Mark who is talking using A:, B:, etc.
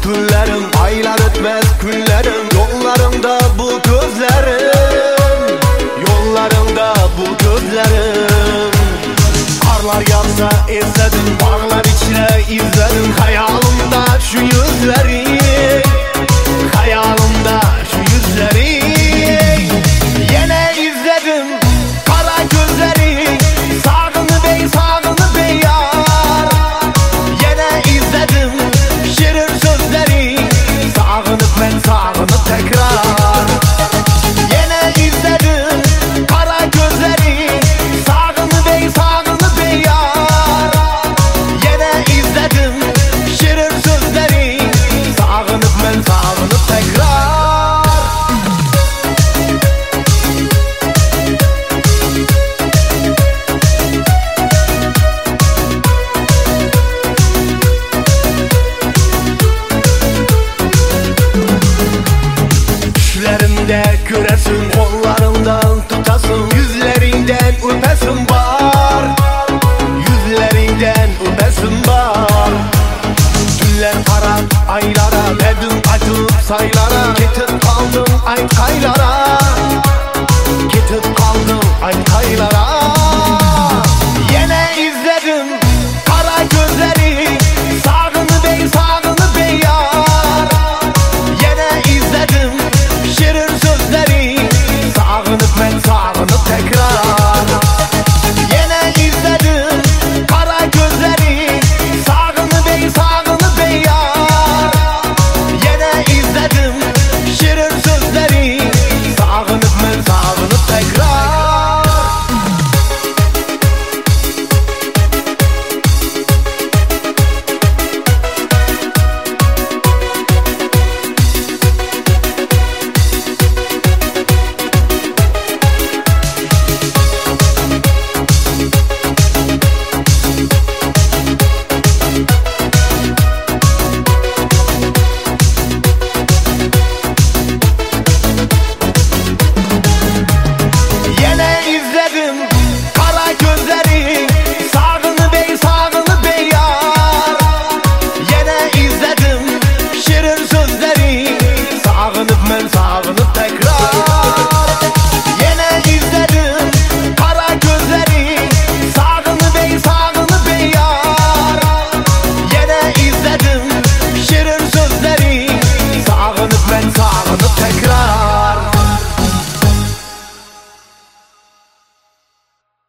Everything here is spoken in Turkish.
A: günlerim, aylar ötmez günlerim. Yollarımda bu gözlerim, yollarımda bu gözlerim. Karlar yağsa izledim, bağlar içine izledim. Hayalimda şu yüzleri, hayalimda şu yüzleri. Yine izledim kara gözleri, sağını bey yar. Yine izledim şirin sözleri, sağınıp ben sağınıp tekrar. Yine izledim kara gözleri, sağını bey yar. Yine izledim şirin sözleri, sağınıp ben sağınıp tekrar. Düşlerimde göresin, kollarımdan tutasın, yüzlerinden öpesin var, yüzlerinden öpesin var. Günler kara aylara, verdim acıp saylara. Gitip kaldım ay kaylara, gitip kaldım ay kaylara.